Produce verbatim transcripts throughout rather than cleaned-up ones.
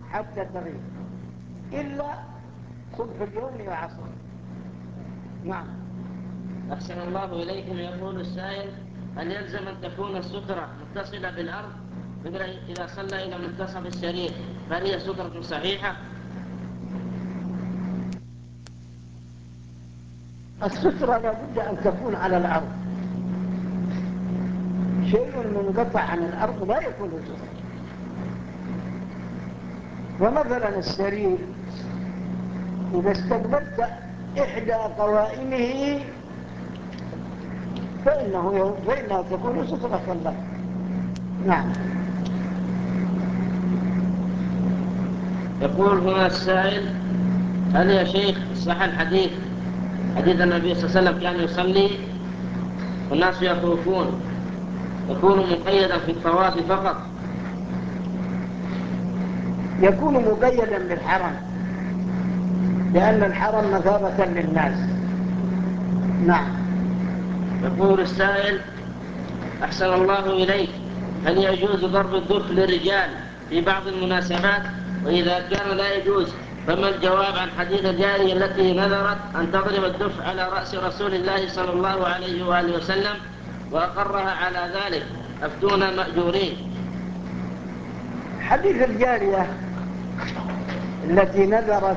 حتى تغيب إلا صبح اليوم وعصر. نعم. أحسن الله إليكم. يقول السائل: هل يلزم أن تكون السترة متصلة بالأرض؟ مثل إذا صلى إلى منتصف السرير فهل هي سترة صحيحة؟ السترة لابد أن تكون على الأرض. شيء منقطع عن الأرض لا يكون سترة. ومثلا السرير إذا استقبلت إحدى قوائمه فإنه فإنها تكون سترة لك. نعم. يقول هنا السائل: هل يا شيخ صح الحديث حديث النبي صلى الله عليه وسلم كان يصلي والناس يطوفون يكون مقيدا في الطواف فقط؟ يكون مقيدا بالحرم لأن الحرم مثابة للناس. نعم. يقول السائل: أحسن الله إليك، هل يجوز ضرب الدف للرجال في بعض المناسبات؟ وإذا كان لا يجوز فما الجواب عن حديث الجارية التي نذرت أن تضرب الدف على رأس رسول الله صلى الله عليه وآله وسلم وأقرها على ذلك؟ أفتونا مأجورين. حديث الجارية التي نذرت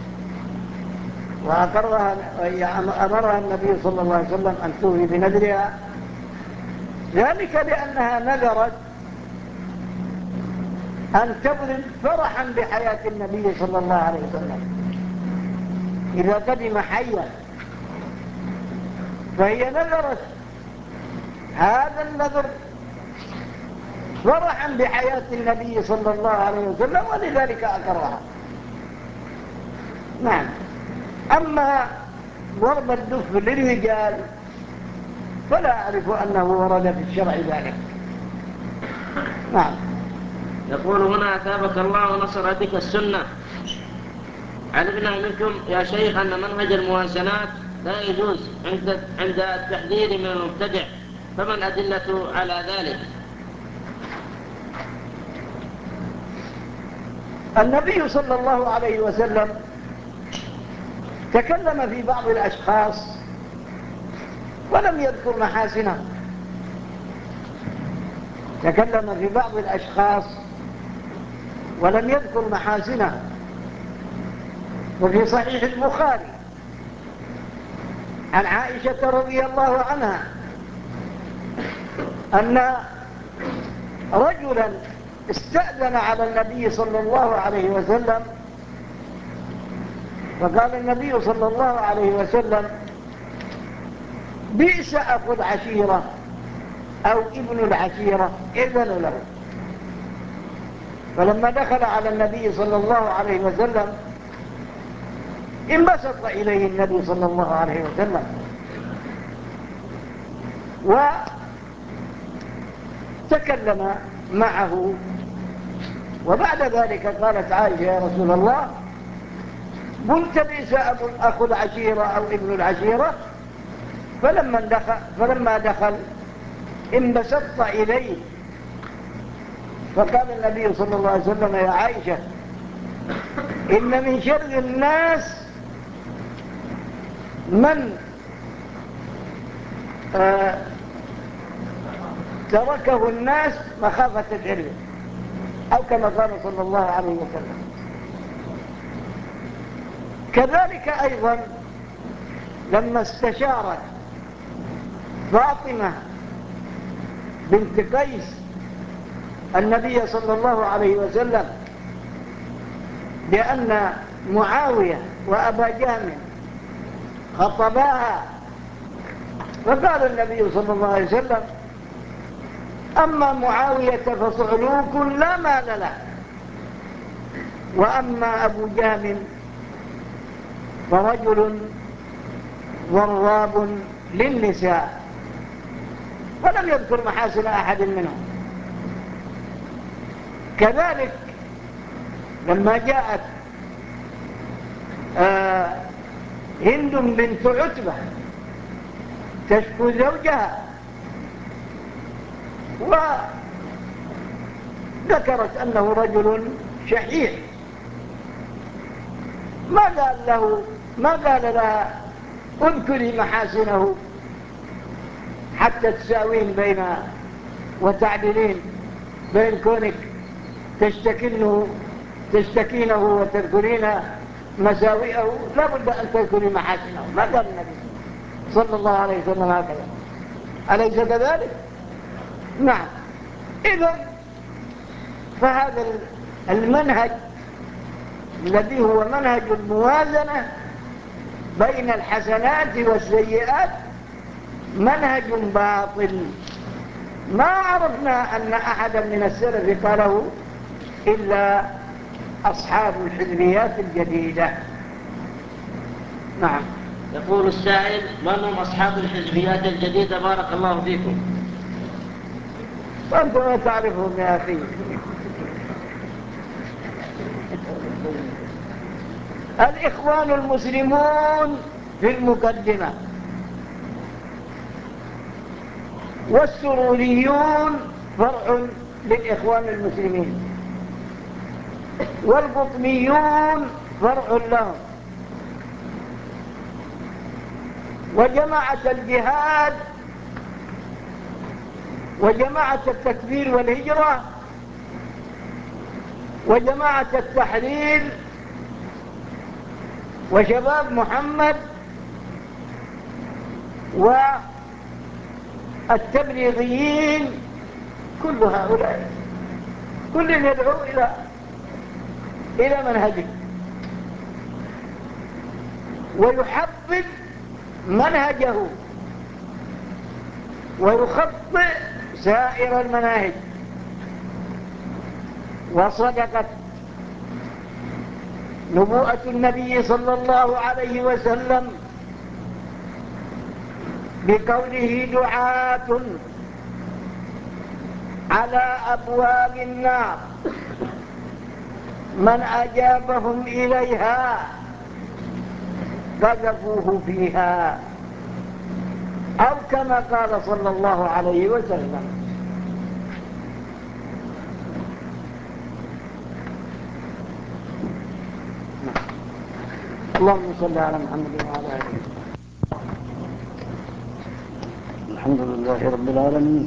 وأقرها أمرها النبي صلى الله عليه وسلم أن توفي بنذرها ذلك لأنها نذرت أن تبذل فرحا بحياة النبي صلى الله عليه وسلم إذا قدم حيا، فهي نذرت هذا النذر فرحا بحياة النبي صلى الله عليه وسلم ولذلك أقرها. نعم. أما ضرب الدف للرجال فلا أعرف أنه ورد في الشرع ذلك. نعم. يقول هنا: أثابك الله ونصر بك السنة، علمنا منكم يا شيخ أن منهج الموازنات لا يجوز عند عند التحذير من المبتدع، فما الأدلة على ذلك؟ النبي صلى الله عليه وسلم تكلم في بعض الأشخاص ولم يذكر محاسنه. تكلم في بعض الأشخاص ولم يذكر محاسنه. وفي صحيح البخاري عن عائشة رضي الله عنها أن رجلا استأذن على النبي صلى الله عليه وسلم، فقال النبي صلى الله عليه وسلم: بئس أخو العشيرة أو ابن العشيرة، إذن له. فلما دخل على النبي صلى الله عليه وسلم انبسط إليه النبي صلى الله عليه وسلم وتكلم معه. وبعد ذلك قالت عائشة: يا رسول الله، قلت بئس أخو العشيرة أو ابن العشيرة. فلما دخل, فلما دخل انبسطت إليه، فقال النبي صلى الله عليه وسلم: يا عائشة، إن من شر الناس من آه تركه الناس مخافة العلم، أو كما قال صلى الله عليه وسلم. كذلك أيضا لما استشارت فاطمة بنت قيس النبي صلى الله عليه وسلم بأن معاوية وأبا جهم خطباها، فقال النبي صلى الله عليه وسلم: أما معاوية فصعلوك لا مال له، وأما أبو جهم فرجل ضراب للنساء. ولم يذكر محاسن أحد منهم. كذلك لما جاءت آه هند بنت عتبة تشكو زوجها وذكرت أنه رجل شحيح ما قال له ما قال لها اذكري محاسنه حتى تساوين بين وتعدلين بين كونك تشتكينه تشتكينه وتذكرين مساوئه، لا بد أن تذكري محاسنه. ما قال النبي صلى الله عليه وسلم هكذا، أليس كذلك؟ نعم. إذن فهذا المنهج الذي هو منهج الموازنة بين الحسنات والسيئات منهج باطل، ما عرفنا أن أحدا من السلف قاله إلا أصحاب الحزبيات الجديدة. نعم. يقول السائل: من هم أصحاب الحزبيات الجديدة بارك الله فيكم؟ وأنت ما تعرفهم يا أخي. الإخوان المسلمون في المقدمة، والسروريون فرع للإخوان المسلمين، والقطميون فرع لهم، وجماعة الجهاد وجماعة التكفير والهجرة وجماعة التحرير وشباب محمد والتبليغيين، كل هؤلاء كل يدعو إلى إلى منهجه ويحبذ منهجه ويخطئ سائر المناهج. وصدقت نبوءة النبي صلى الله عليه وسلم بقوله: دعاة على أبواب النار من أجابهم إليها قذفوه فيها، أو كما قال صلى الله عليه وسلم. اللهم صل على محمد وعلى آله. الحمد لله رب العالمين،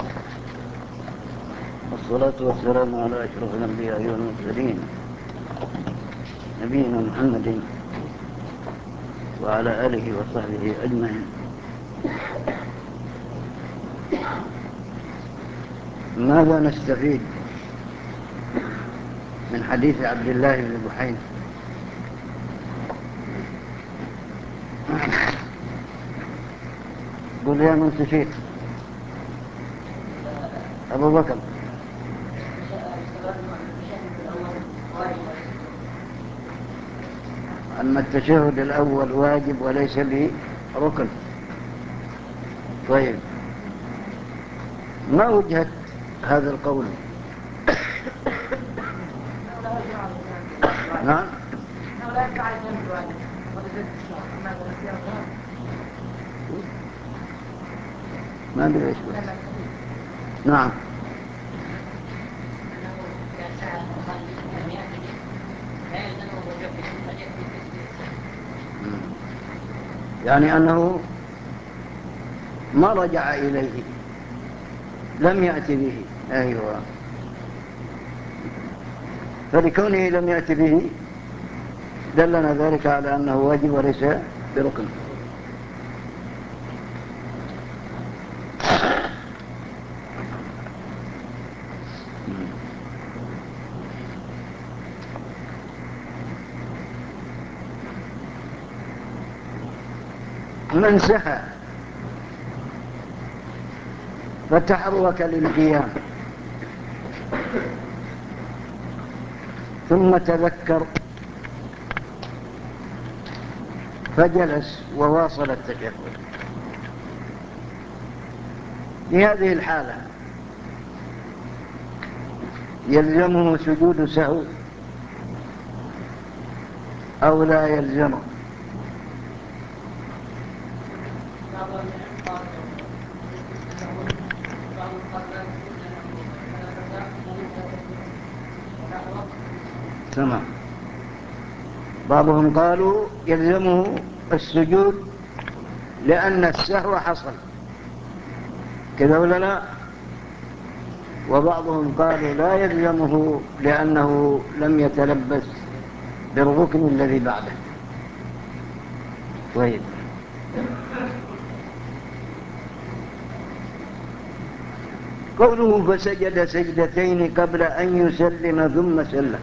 والصلاة والسلام على أشرف الأنبياء والمرسلين نبينا محمد وعلى آله وصحبه أجمعين. ماذا نستفيد من حديث عبد الله بن بحينا؟ قل يا من تشيك أبو بكر. أما التشهد الأول واجب وليس بركن. طيب، ما وجهة هذا القول؟ نعم. ما أدري إيش بس. نعم. يعني أنه ما رجع إليه، لم يأتي به. أيوة، فلكونه لم يأتي به دلنا ذلك على أنه واجب وليس بركن. من سهى فتحرك للقيام ثم تذكر فجلس وواصل التشهد، في هذه الحالة يلزمه سجود سهو أو لا يلزمه؟ تمام. بعضهم قالوا يلزمه السجود لأن السهو حصل كذا ولا لا، وبعضهم قالوا لا يلزمه لأنه لم يتلبس بالركن الذي بعده. طيب، قوله فسجد سجدتين قبل أن يسلم ثم سلم،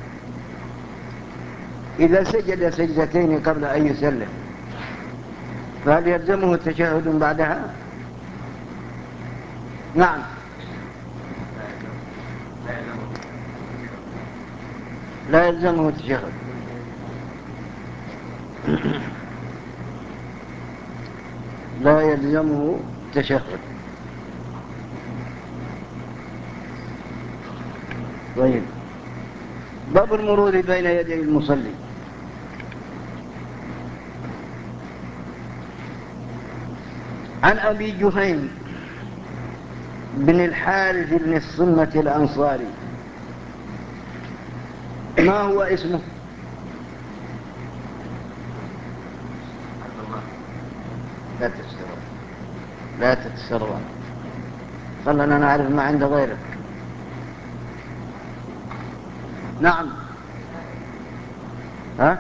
إذا سجد سجدتين قبل أن يسلم فهل يلزمه التشهد بعدها؟ نعم، لا يلزمه التشهد. لا يلزمه التشهد. طيب، باب المرور بين يدي المصلي. عن أبي جهيم بن الحارث بن الصمة الأنصاري. ما هو اسمه؟ لا تتسرع لا تتسرع خلنا نعرف ما عند غيرك. نعم، ها؟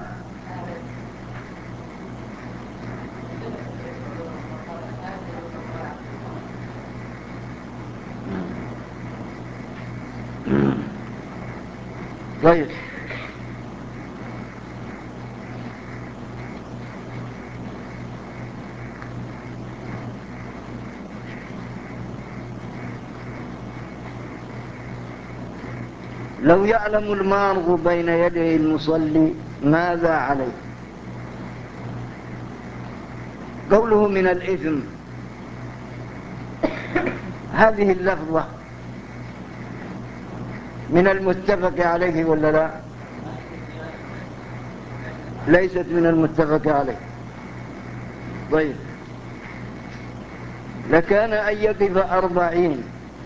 طيب، لو يعلم المار بين يدي المصلي ماذا عليه؟ قوله من الإثم، هذه اللفظة من المتفق عليه ولا لا؟ ليست من المتفق عليه. طيب، لكان أن يقف أربعين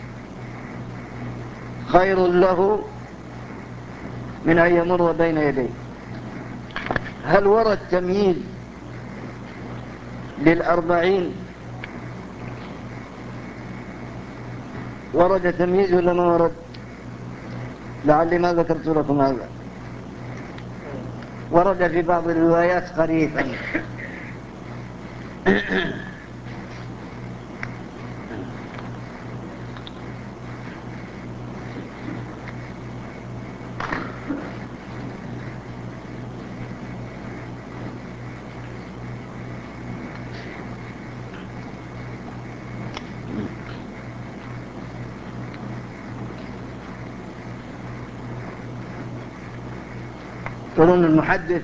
خير له من أن يمر بين يديه. هل ورد تمييز للأربعين؟ ورد تمييز ولا ما ورد؟ لعلي ما ذكرت لكم هذا. ورد في بعض الروايات قريبا. يقولون المحدث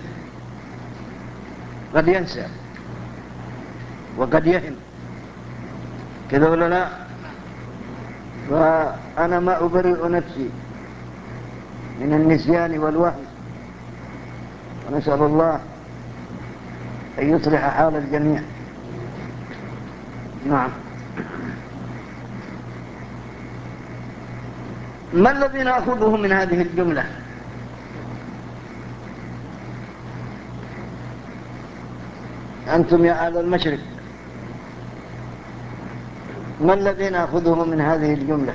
قد ينسى وقد يهم كذا ولا لا؟ فأنا ما أبرئ نفسي من النسيان والوهم، ونسأل الله أن يصلح حال الجميع. نعم. ما الذي نأخذه من هذه الجملة؟ أنتم يا أهل المشرق، ما الذي نأخذه من هذه الجملة؟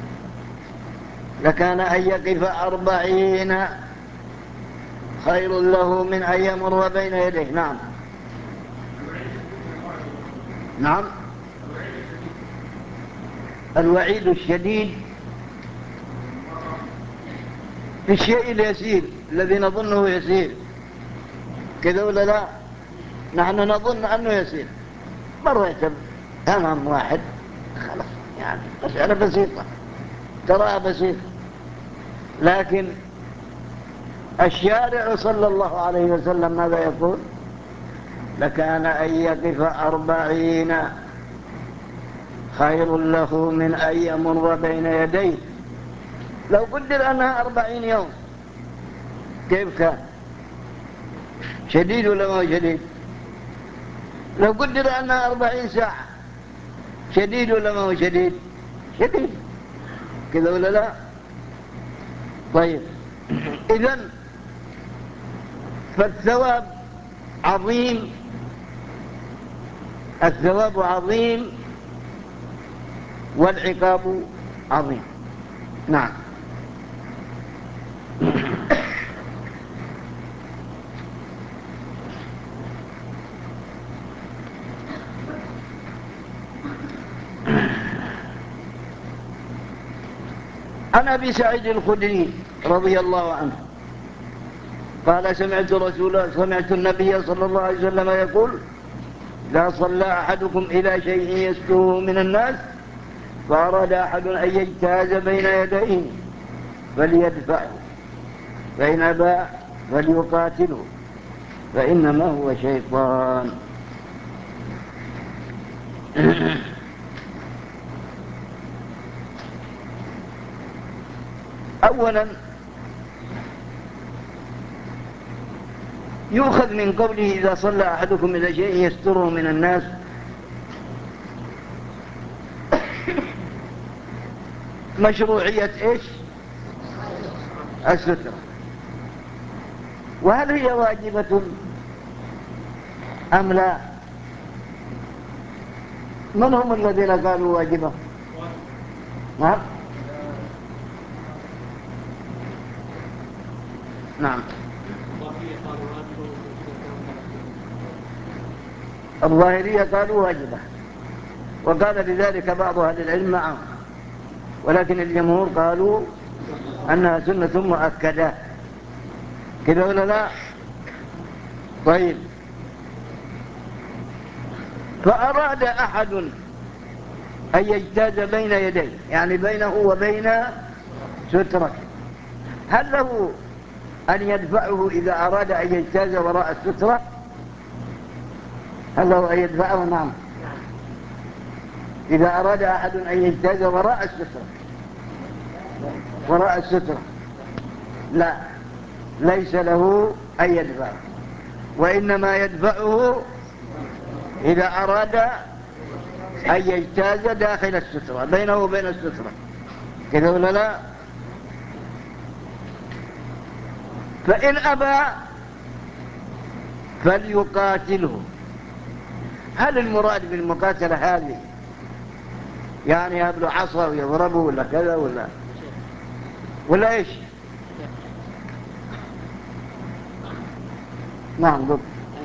لكان أن يقف أربعين خير له من أن يمر بين يديه. نعم نعم، الوعيد الشديد في الشيء اليسير الذي نظنه يسير كذا ولا لا؟ نحن نظن أنه يسير، مريت أمام واحد خلاص يعني مسألة بسيطة تراها بسيطة، لكن الشارع صلى الله عليه وسلم ماذا يقول؟ لكان أن يقف أربعين خير له من أن يمر بين يديه. لو قدر أنها أربعين يوم كيف كان؟ شديد ولا ما هو شديد؟ لو قدر أنها أربعين ساعة شديد ولا ما هو شديد؟ شديد كذا ولا لا؟ طيب، إذن فالثواب عظيم، الثواب عظيم والعقاب عظيم. نعم. عن أبي سعيد الخدري رضي الله عنه قال سمعت رسول سمعت النبي صلى الله عليه وسلم يقول لا صلى أحدكم إلى شيء يستره من الناس فأراد أحد أن يجتاز بين يديه فليدفعه، فإن أبى فليقاتله، فإنما هو شيطان. أولا يؤخذ من قوله إذا صلى أحدكم إلى شيء يستره من الناس مشروعية إيش؟ السترة. وهل هي واجبة أم لا؟ من هم الذين قالوا واجبة؟ نعم نعم. الظاهرية قالوا واجبة، وقال بذلك بعض أهل العلم معهم، ولكن الجمهور قالوا أنها سنة مؤكدة. كده ولا لا؟ طيب، فأراد أحد أن يجتاز بين يديه، يعني بينه وبين سترة، هل له أن يدفعه إذا أراد أن يجتاز وراء السترة؟ هل له أن يدفعه؟ نعم. إذا أراد أحد أن يجتاز وراء السترة وراء السترة لا، ليس له أن يدفعه، وإنما يدفعه إذا أراد أن يجتاز داخل السترة بينه وبين السترة. كذا ولا لا؟ فإن أبى فليقاتله. هل المراد بالمقاتلة هذه يعني يهب له عصا ويضربه ولا كذا ولا ولا إيش؟ نعم ضد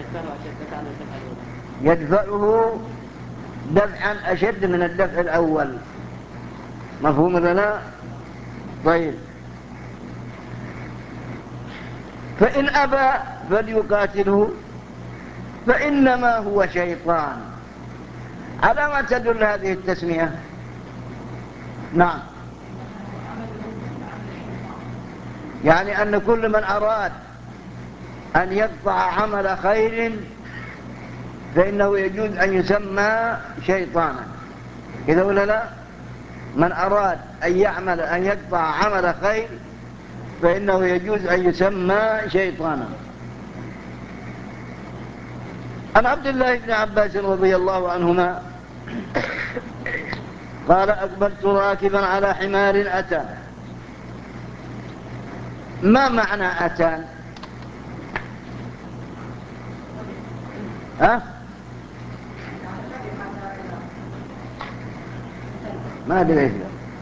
يدفعه دفعا أشد من الدفع الأول. مفهوم لنا؟ طيب، فإن أبى فليقاتله فإنما هو شيطان. على ما تدل هذه التسمية؟ نعم، يعني أن كل من أراد أن يقطع عمل خير فإنه يجوز أن يسمى شيطانا. كذا ولا لا؟ من أراد أن يعمل أن يقطع عمل خير فإنه يجوز أن يسمى شيطانا. عن عبد الله بن عباس رضي الله عنهما قال أقبلت راكبا على حمار أتان. ما معنى أتان؟ ها؟ ما أدري إيش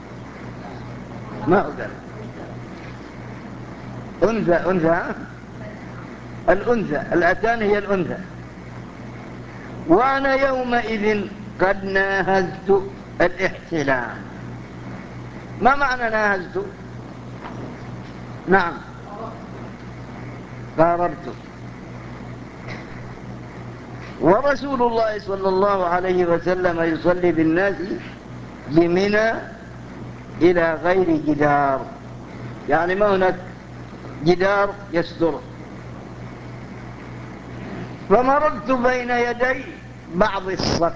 ما أقدر. أنثى أنثى الأنثى الأتان هي الأنثى. وأنا يومئذ قد ناهزت الاحتلام. ما معنى ناهزت؟ نعم، قاربت. ورسول الله صلى الله عليه وسلم يصلي بالناس بمنى إلى غير جدار، يعني ما هناك جدار يستر. فمررت بين يدي بعض الصف.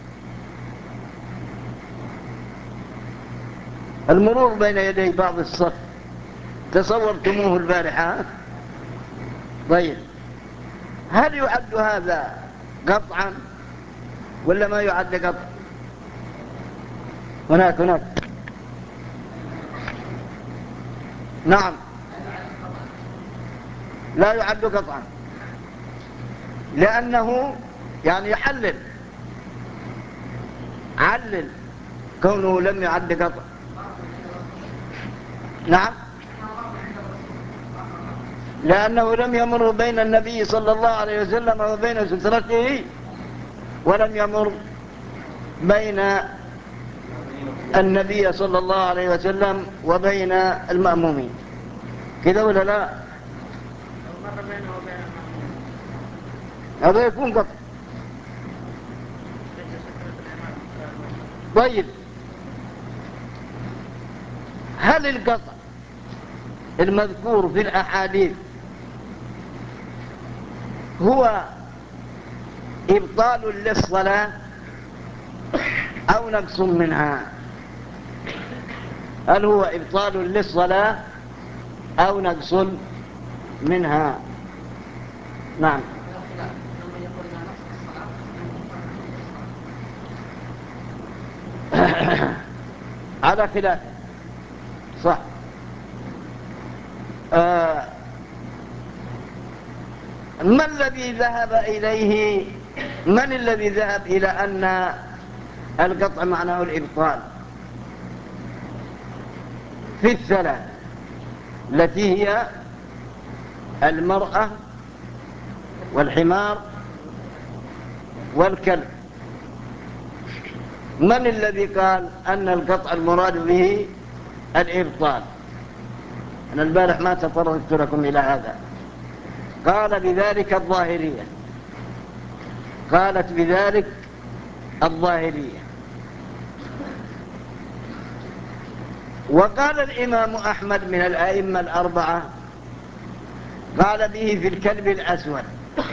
المرور بين يدي بعض الصف تصورتموه البارحة؟ طيب، هل يعد هذا قطعا ولا ما يعد قطع؟ هناك هناك نعم، لا يعد قطعا. لأنه يعني يحلل، علل كونه لم يعد قطع. نعم، لأنه لم يمر بين النبي صلى الله عليه وسلم وبين سترته، ولم يمر بين النبي صلى الله عليه وسلم وبين المأمومين، كذا ولا لا؟ هذا يكون قطع. طيب، هل القطع المذكور في الأحاديث هو إبطال للصلاة أو نقص منها؟ هل هو إبطال للصلاة أو نقص منها؟ نعم. على خلاف، صح. آه ما الذي ذهب إليه من الذي ذهب إلى أن القطع معناه الإبطال في الثلاث التي هي المرأة والحمار والكلب؟ من الذي قال أن القطع المراد به الإبطال؟ أنا البارح ما تطرقت لكم إلى هذا. قال بذلك الظاهرية، قالت بذلك الظاهرية. وقال الإمام أحمد من الأئمة الأربعة قال به في الكلب الأسود،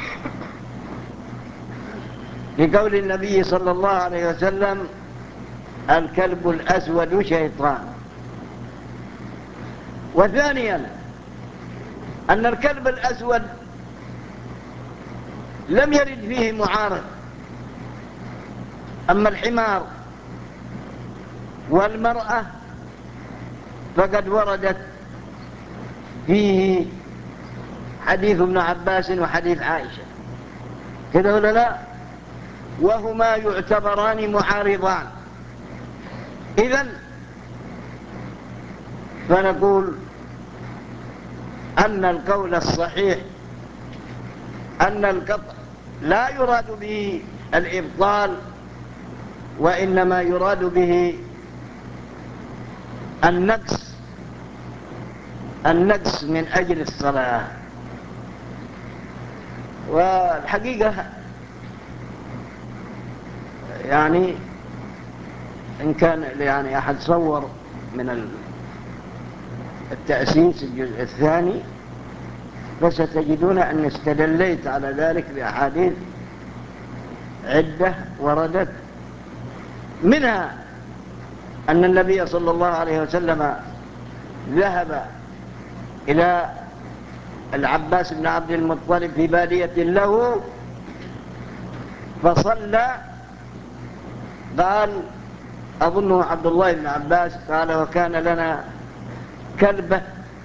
لقول النبي صلى الله عليه وسلم الكلب الأسود شيطان. وثانيا أن الكلب الأسود لم يرد فيه معارض، أما الحمار والمرأة فقد وردت فيه حديث ابن عباس وحديث عائشة، كذا ولا لا؟ وهما يعتبران معارضان. إذن فنقول أن القول الصحيح أن القطع لا يراد به الإبطال، وإنما يراد به النقص، النقص من أجل الصلاة. والحقيقة يعني إن كان يعني أحد صور من التأسيس الجزء الثاني فستجدون أن استدليت على ذلك بأحاديث عدة وردت، منها أن النبي صلى الله عليه وسلم ذهب إلى العباس بن عبد المطلب في بادية له فصلى، قال أظنه عبد الله بن عباس قال وكان لنا كلبة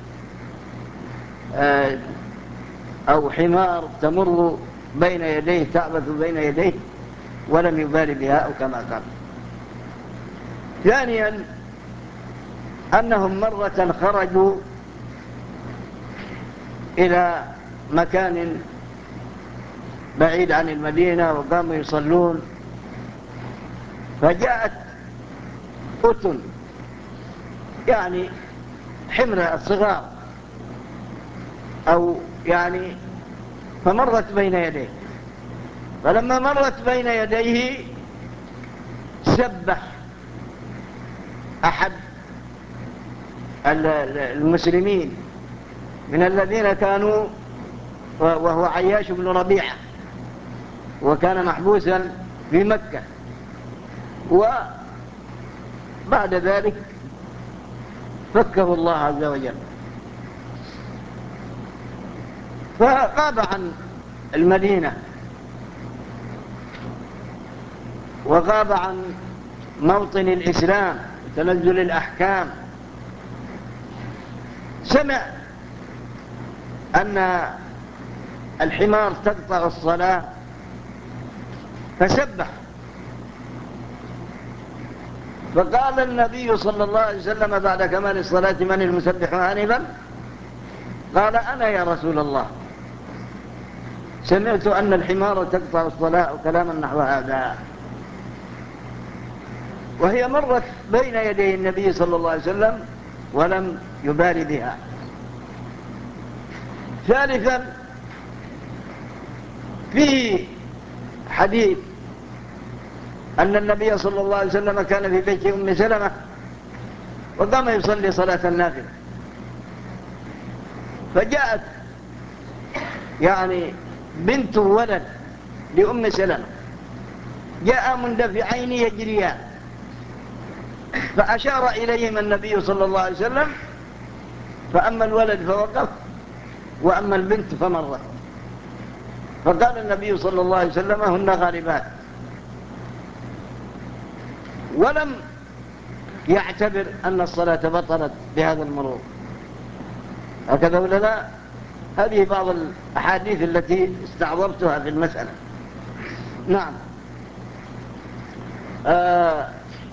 أو حمار تمر بين يديه تعبث بين يديه ولم يبالي بها أو كما قال. ثانيا أنهم مرة خرجوا إلى مكان بعيد عن المدينة وقاموا يصلون، فجاءت أتن يعني حمرة الصغار أو يعني فمرت بين يديه، فلما مرت بين يديه سبح أحد المسلمين من الذين كانوا، وهو عياش بن ربيعة، وكان محبوسا في مكة. وبعد ذلك فكه الله عز وجل، فغاب عن المدينة وغاب عن موطن الإسلام وتنزل الأحكام. سمع أن الحمار تقطع الصلاة فسبح. فقال النبي صلى الله عليه وسلم بعد كمال الصلاة: من المسبح آنفا؟ قال: أنا يا رسول الله. سمعت أن الحمار تقطع الصلاة وكلاما نحو هذا. وهي مرت بين يدي النبي صلى الله عليه وسلم ولم يبال بها. ثالثا، في حديث أن النبي صلى الله عليه وسلم كان في بيت أم سلمة وقام يصلي صلاة النافلة، فجاءت يعني بنت ولد لأم سلمة، جاء مندفعين يجريان، فأشار إليهما النبي صلى الله عليه وسلم، فأما الولد فوقف وأما البنت فمرت. فقال النبي صلى الله عليه وسلم: هن غالبات، ولم يعتبر أن الصلاة بطلت بهذا المرور. هكذا ولا لا؟ هذه بعض الأحاديث التي استعظمتها في المسألة. نعم. آه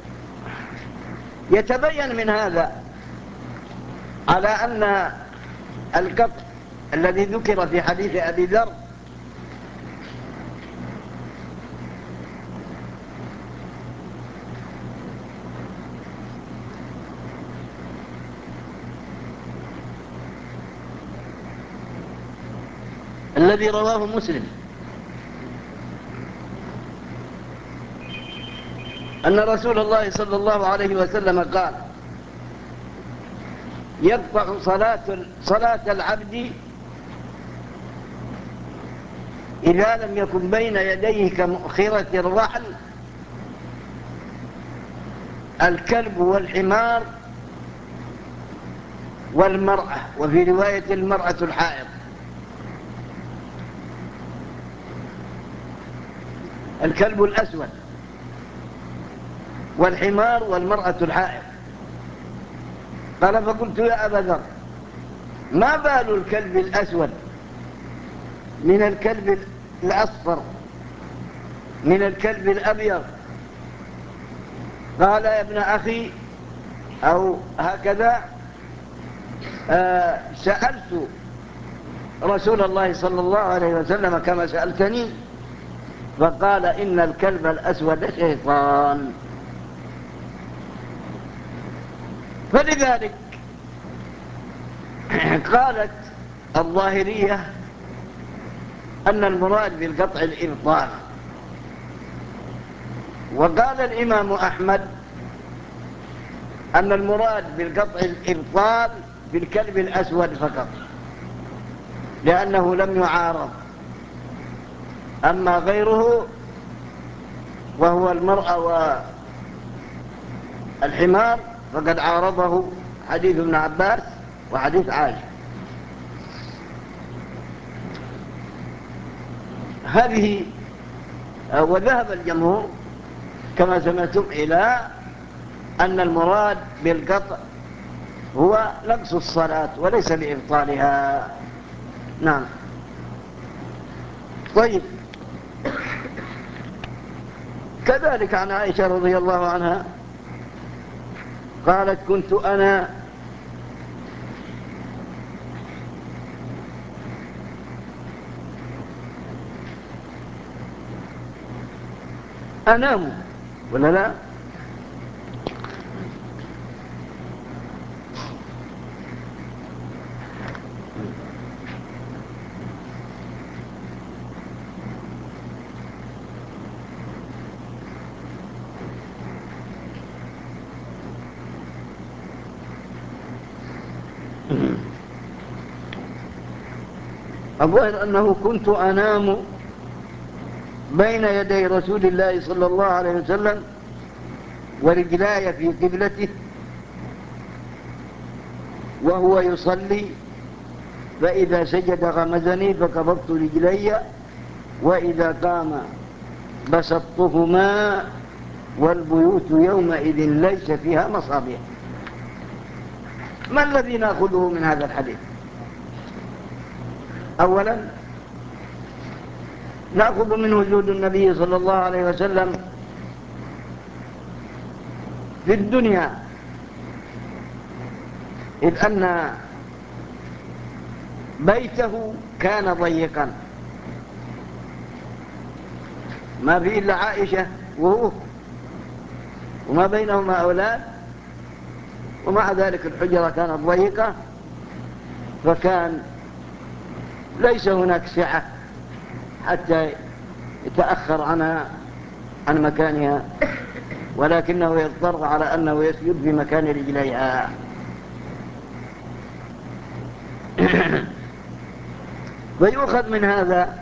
يتبين من هذا على أن القطع الذي ذكر في حديث أبي ذر الذي رواه مسلم أن رسول الله صلى الله عليه وسلم قال: يقطع صلاة, صلاة العبد إذا لم يكن بين يديه كمؤخرة الرحل الكلب والحمار والمرأة، وفي رواية المرأة الحائض. الكلب الأسود والحمار والمرأة الحائض. قال: فقلت يا أبا ذر، ما بال الكلب الأسود من الكلب الأصفر من الكلب الأبيض؟ قال: يا ابن أخي، أو هكذا، آه سألت رسول الله صلى الله عليه وسلم كما سألتني، فقال: إن الكلب الأسود شيطان. فلذلك قالت الظاهرية أن المراد بالقطع الإبطال، وقال الإمام أحمد أن المراد بالقطع الإبطال بالكلب الأسود فقط، لأنه لم يعارض. أما غيره وهو المرأة والحمار فقد عارضه حديث ابن عباس وحديث عائشة. هذه وذهب الجمهور كما سمعتم إلى أن المراد بالقطع هو نقص الصلاة وليس بإبطالها. نعم. طيب، كذلك عن عائشة رضي الله عنها قالت: كنت أنا أنام ولا لا؟ الظاهر أنه كنت أنام بين يدي رسول الله صلى الله عليه وسلم ورجلاي في قبلته وهو يصلي، فإذا سجد غمزني فقبضت رجلي، وإذا قام بسطتهما، والبيوت يومئذ ليس فيها مصابيح. ما الذي نأخذه من هذا الحديث؟ أولا نأخذ من وجود النبي صلى الله عليه وسلم في الدنيا، إذ أن بيته كان ضيقا ما فيه إلا عائشة وهو وما بينهما أولاد، ومع ذلك الحجرة كانت ضيقة، فكان ليس هناك سعة حتى يتأخر عنها عن مكانها، ولكنه يضطر على أنه يسجد في مكان رجليها. ويؤخذ من هذا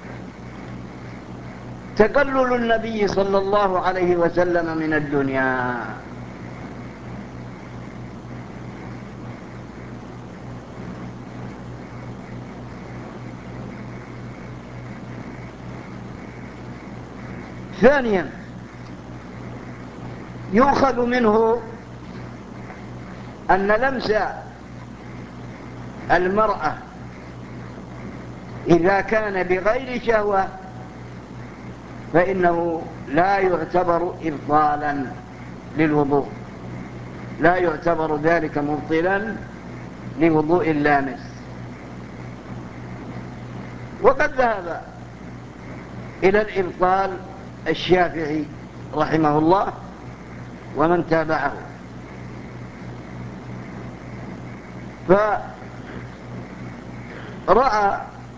تقلل النبي صلى الله عليه وسلم من الدنيا، ثانيا يؤخذ منه أن لمس المرأة إذا كان بغير شهوة فإنه لا يعتبر إبطالا للوضوء، لا يعتبر ذلك مبطلا لوضوء اللامس. وقد ذهب إلى الإبطال الشافعي رحمه الله ومن تابعه، فرأى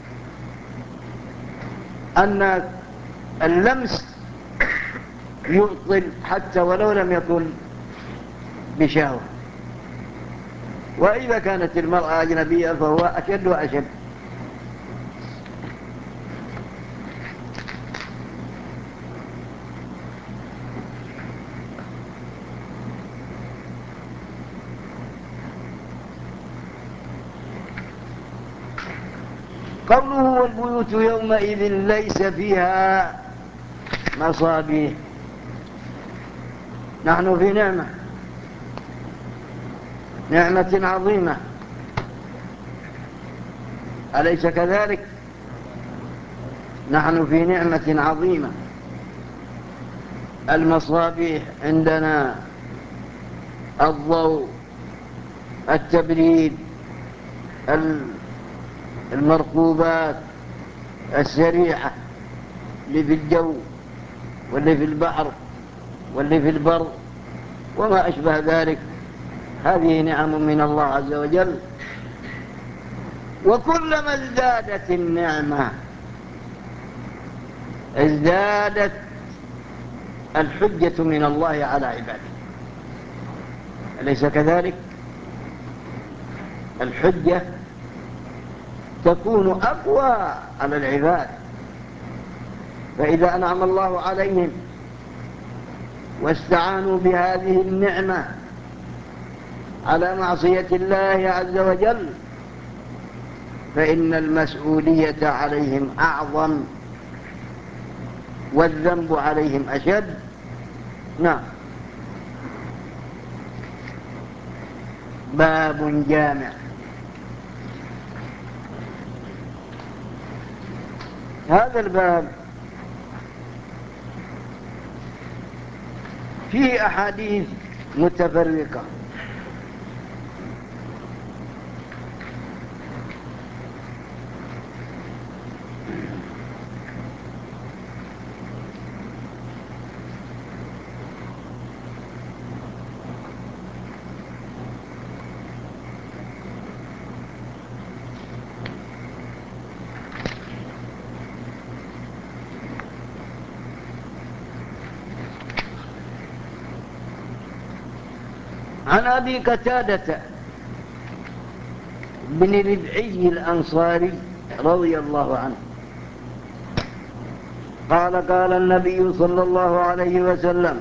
أن اللمس يبطل حتى ولو لم يكن بشهوة، وإذا كانت المرأة أجنبية فهو أشد وأشد. قوله والبيوت يومئذ ليس فيها مصابيح، نحن في نعمة نعمة عظيمة، أليس كذلك؟ نحن في نعمة عظيمة. المصابيح عندنا الضوء، التبريد، المركوبات السريعة اللي في الجو واللي في البحر واللي في البر وما أشبه ذلك، هذه نعم من الله عز وجل. وكلما ازدادت النعمة ازدادت الحجة من الله على عباده، أليس كذلك؟ الحجة تكون أقوى على العباد، فإذا أنعم الله عليهم واستعانوا بهذه النعمة على معصية الله عز وجل فإن المسؤولية عليهم أعظم والذنب عليهم أشد. نعم. باب جامع. هذا الباب فيه أحاديث متفرقة، عن أبي قتادة بن ربعي الأنصاري رضي الله عنه قال قال النبي صلى الله عليه وسلم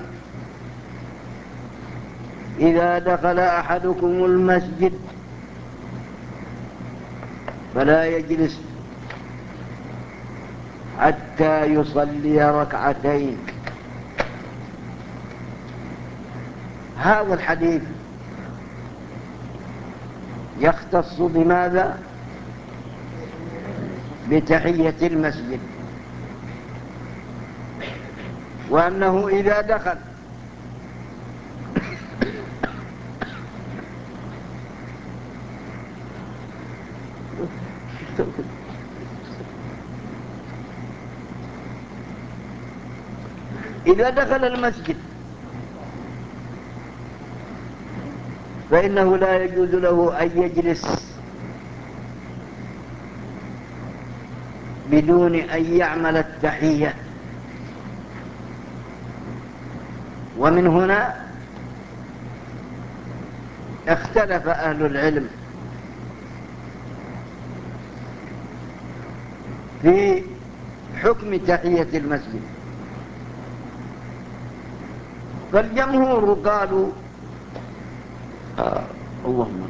إذا دخل أحدكم المسجد فلا يجلس حتى يصلي ركعتين. هذا الحديث يختص بماذا؟ بتحية المسجد. وأنه إذا دخل إذا دخل المسجد فإنه لا يجوز له أن يجلس بدون أن يعمل التحية. ومن هنا اختلف أهل العلم في حكم تحية المسجد. فالجمهور قالوا آه اللهم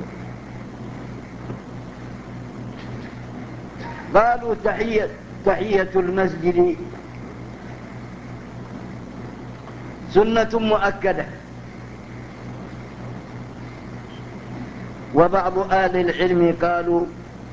قالوا تحية, تحية المسجد سنة مؤكدة. وبعض أهل العلم قالوا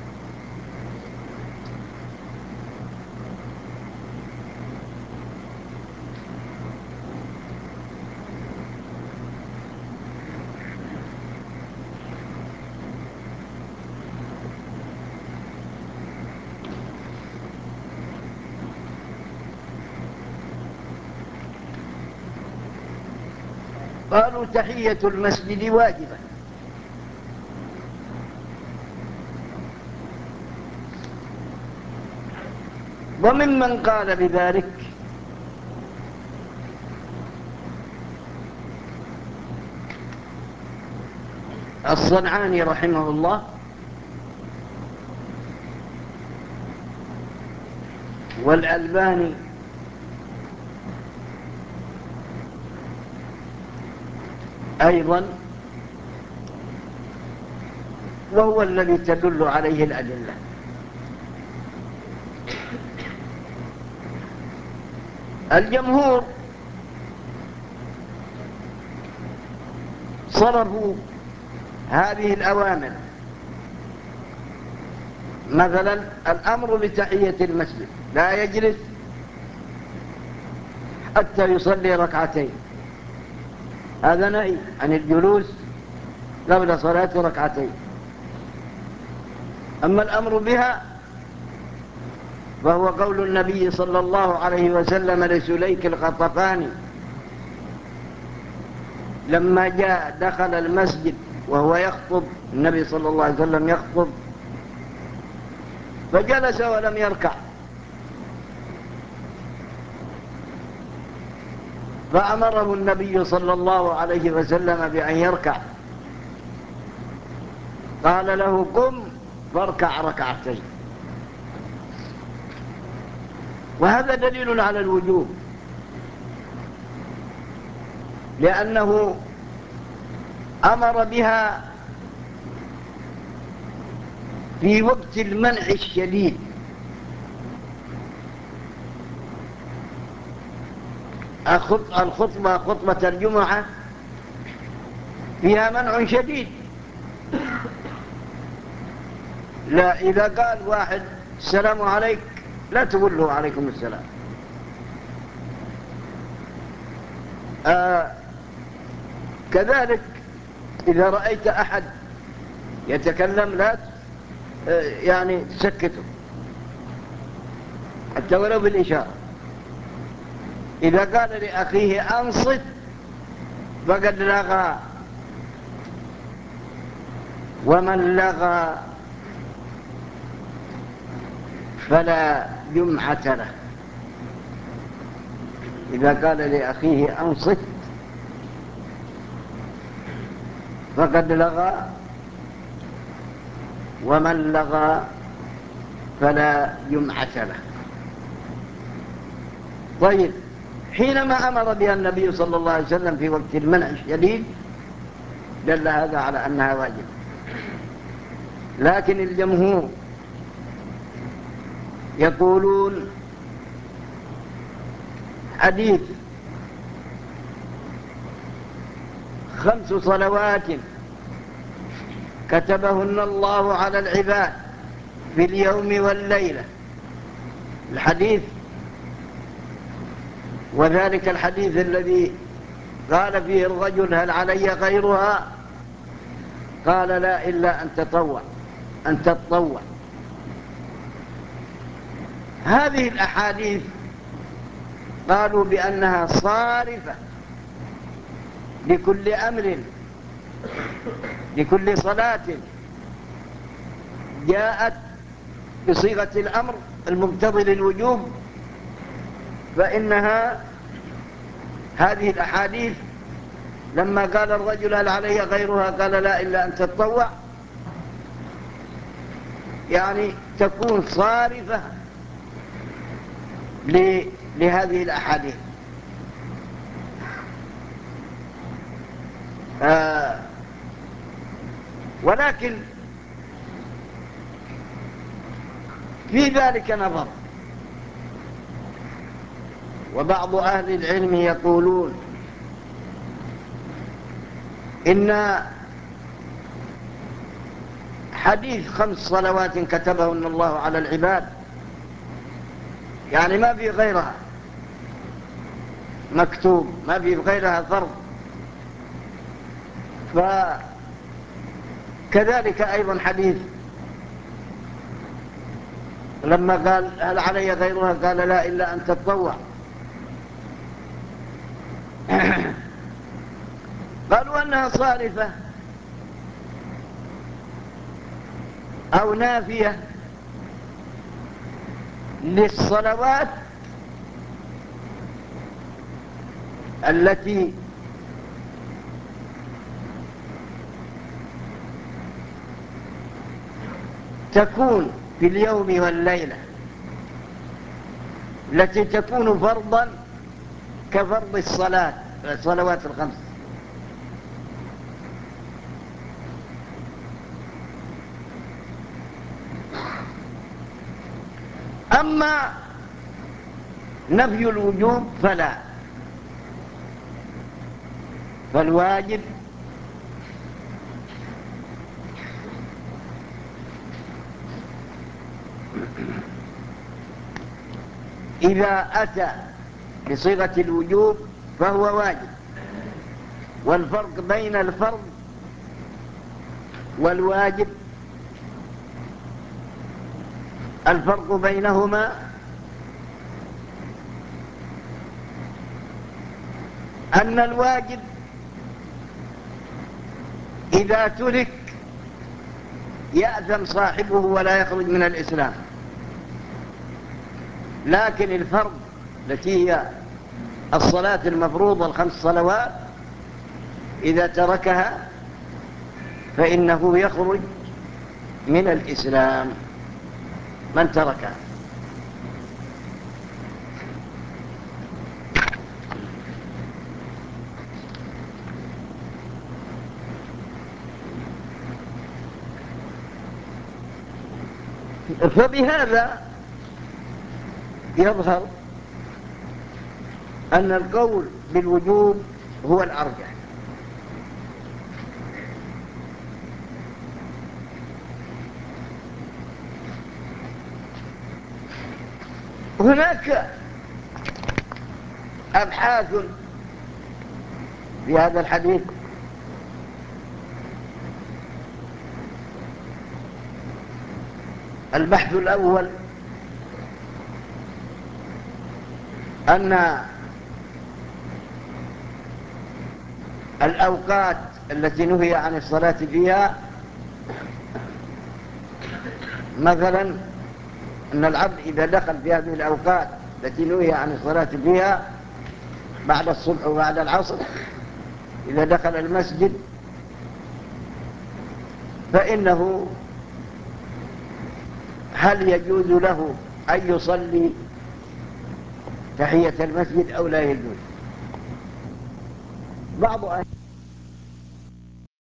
قالوا تحية المسجد واجبة. وممن قال بذلك الصنعاني رحمه الله والألباني أيضا، وهو الذي تدل عليه الأدلة. الجمهور صرفوا هذه الأوامر، مثلا الأمر بتحية المسجد لا يجلس حتى يصلي ركعتين، هذا نهي عن الجلوس قبل صلاة ركعتين. أما الأمر بها فهو قول النبي صلى الله عليه وسلم لسليك الغطفاني لما جاء دخل المسجد وهو يخطب، النبي صلى الله عليه وسلم يخطب فجلس ولم يركع، فأمره النبي صلى الله عليه وسلم بأن يركع، قال له قم فاركع ركعتين. وهذا دليل على الوجوب، لأنه أمر بها في وقت المنع الشديد. الخطبة خطبة الجمعة فيها منع شديد. لا، إذا قال واحد السلام عليك لا تقول له عليكم السلام. آه كذلك إذا رأيت أحد يتكلم لا آه يعني تسكته حتى ولو بالإشارة. إذا قال لأخيه أنصت فقد لغى، ومن لغى فلا جمعة له. إذا قال لأخيه أنصت فقد لغى، ومن لغى فلا جمعة له. طيب، حينما أمر بها النبي صلى الله عليه وسلم في وقت المنع الشديد دل هذا على أنها واجب. لكن الجمهور يقولون حديث خمس صلوات كتبهن الله على العباد في اليوم والليلة، الحديث وذلك الحديث الذي قال فيه الرجل هل علي غيرها؟ قال لا إلا أن تطوع أن تتطوع. هذه الأحاديث قالوا بأنها صارفة لكل أمر، لكل صلاة جاءت بصيغة الأمر المقتضي للوجوب، فإنها هذه الأحاديث لما قال الرجل هل علي غيرها قال لا إلا أن تتطوع، يعني تكون صارفة لهذه الأحاديث. آه ولكن في ذلك نظر، وبعض أهل العلم يقولون إن حديث خمس صلوات كتبهن الله على العباد يعني ما في غيرها مكتوب، ما في غيرها فرض، فكذلك أيضا حديث لما قال هل علي غيرها قال لا إلا أن تتطوع، قالوا أنها صارفة أو نافية للصلوات التي تكون في اليوم والليلة، التي تكون فرضا كفرض الصلاة الصلوات الخمس. أما نفي الوجوب فلا، فالواجب إذا أتى بصيغة الوجوب فهو واجب، والفرق بين الفرض والواجب الفرق بينهما أن الواجب إذا ترك يأثم صاحبه ولا يخرج من الإسلام، لكن الفرض التي هي الصلاة المفروضة الخمس صلوات إذا تركها فإنه يخرج من الإسلام من تركها. فبهذا يظهر أن القول بالوجوب هو الأرجح. هناك أبحاث في هذا الحديث البحث الأول أن الأوقات التي نهي عن الصلاة فيها، مثلا أن العبد إذا دخل في هذه الأوقات التي نهي عن الصلاة فيها بعد الصبح وبعد العصر، إذا دخل المسجد فإنه هل يجوز له أن يصلي تحية المسجد أو لا يجوز؟ بعض أهل